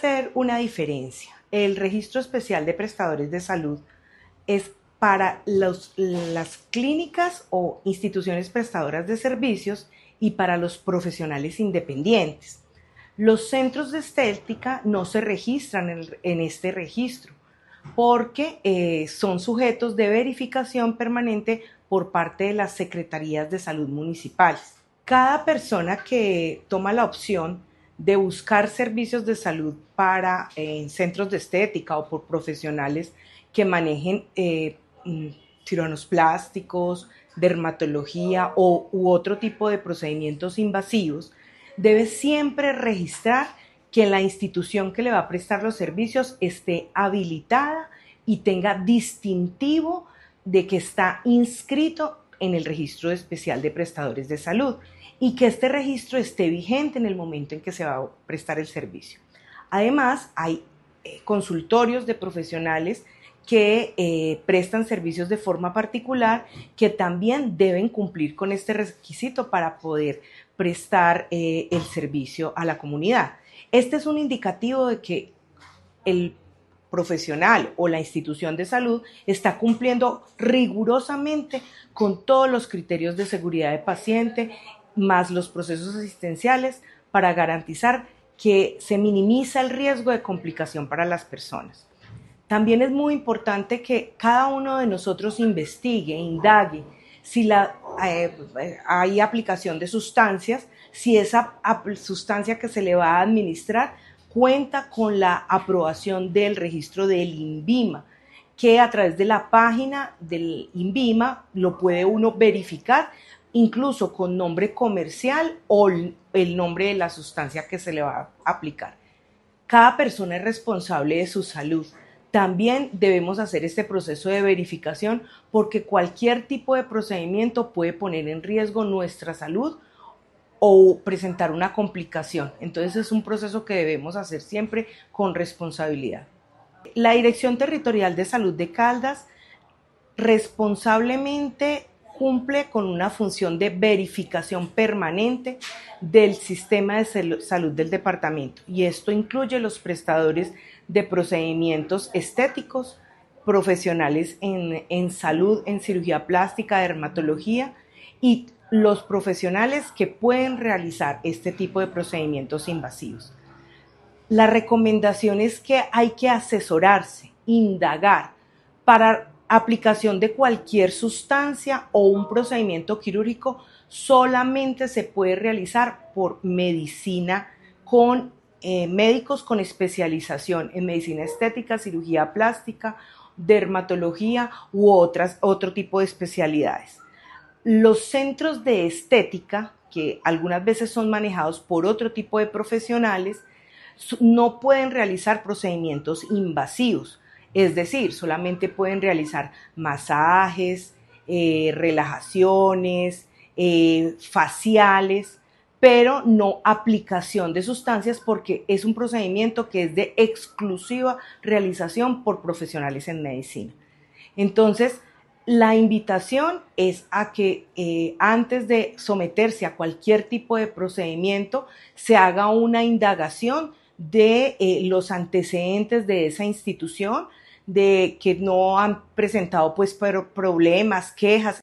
hacer una diferencia. El Registro Especial de Prestadores de Salud es para las clínicas o instituciones prestadoras de servicios y para los profesionales independientes. Los centros de estética no se registran en este registro porque son sujetos de verificación permanente por parte de las secretarías de salud municipales. Cada persona que toma la opción de buscar servicios de salud para centros de estética o por profesionales que manejen cirujanos plásticos, dermatología u otro tipo de procedimientos invasivos, debe siempre registrar que la institución que le va a prestar los servicios esté habilitada y tenga distintivo de que está inscrito en el Registro Especial de Prestadores de Salud y que este registro esté vigente en el momento en que se va a prestar el servicio. Además, hay consultorios de profesionales que prestan servicios de forma particular que también deben cumplir con este requisito para poder prestar el servicio a la comunidad. Este es un indicativo de que el profesional o la institución de salud está cumpliendo rigurosamente con todos los criterios de seguridad de paciente, más los procesos asistenciales para garantizar que se minimiza el riesgo de complicación para las personas. También es muy importante que cada uno de nosotros investigue, indague si hay aplicación de sustancias, si esa sustancia que se le va a administrar cuenta con la aprobación del registro del INVIMA, que a través de la página del INVIMA lo puede uno verificar, incluso con nombre comercial o el nombre de la sustancia que se le va a aplicar. Cada persona es responsable de su salud. También debemos hacer este proceso de verificación porque cualquier tipo de procedimiento puede poner en riesgo nuestra salud o presentar una complicación. Entonces es un proceso que debemos hacer siempre con responsabilidad. La Dirección Territorial de Salud de Caldas responsablemente cumple con una función de verificación permanente del sistema de salud del departamento y esto incluye los prestadores de procedimientos estéticos, profesionales en salud, en cirugía plástica, dermatología y los profesionales que pueden realizar este tipo de procedimientos invasivos. La recomendación es que hay que asesorarse, indagar para aplicación de cualquier sustancia o un procedimiento quirúrgico solamente se puede realizar por medicina con médicos con especialización en medicina estética, cirugía plástica, dermatología u otro tipo de especialidades. Los centros de estética, que algunas veces son manejados por otro tipo de profesionales, no pueden realizar procedimientos invasivos, es decir, solamente pueden realizar masajes, relajaciones, faciales, pero no aplicación de sustancias porque es un procedimiento que es de exclusiva realización por profesionales en medicina. Entonces, la invitación es a que antes de someterse a cualquier tipo de procedimiento se haga una indagación de los antecedentes de esa institución, de que no han presentado pues problemas, quejas.